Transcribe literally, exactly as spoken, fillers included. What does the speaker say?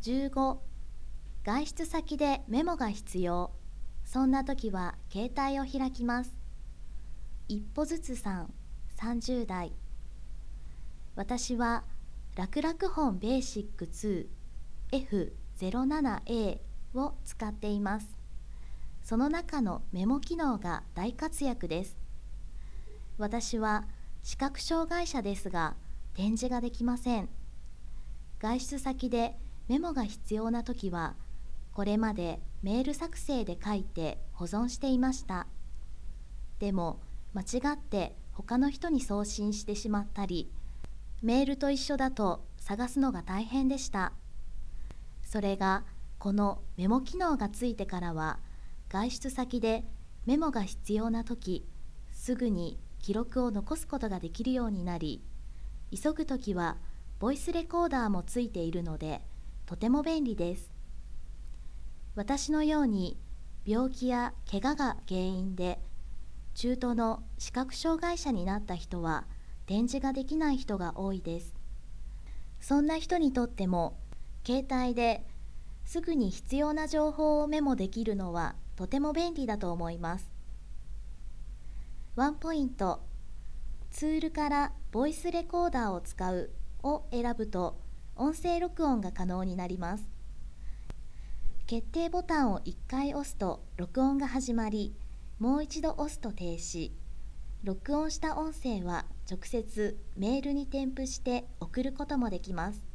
じゅうご、外出先でメモが必要。そんな時は携帯を開きます。一歩ずつさん、さんじゅう代。私は楽々本ベーシック ツーエフゼロななエー を使っています。その中のメモ機能が大活躍です。私は視覚障害者ですが、点字ができません。外出先でメモが必要な時は、これまでメール作成で書いて保存していました。でも、間違って他の人に送信してしまったり、メールと一緒だと探すのが大変でした。それが、このメモ機能がついてからは、外出先でメモが必要な時、すぐに記録を残すことができるようになり、急ぐときはボイスレコーダーもついているので、とても便利です。私のように病気や怪我が原因で、中途の視覚障害者になった人は、点字ができない人が多いです。そんな人にとっても、携帯ですぐに必要な情報をメモできるのはとても便利だと思います。ワンポイント、ツールからボイスレコーダーを使うを選ぶと音声録音が可能になります。決定ボタンをいっかい押すと録音が始まり、もう一度押すと停止。録音した音声は直接メールに添付して送ることもできます。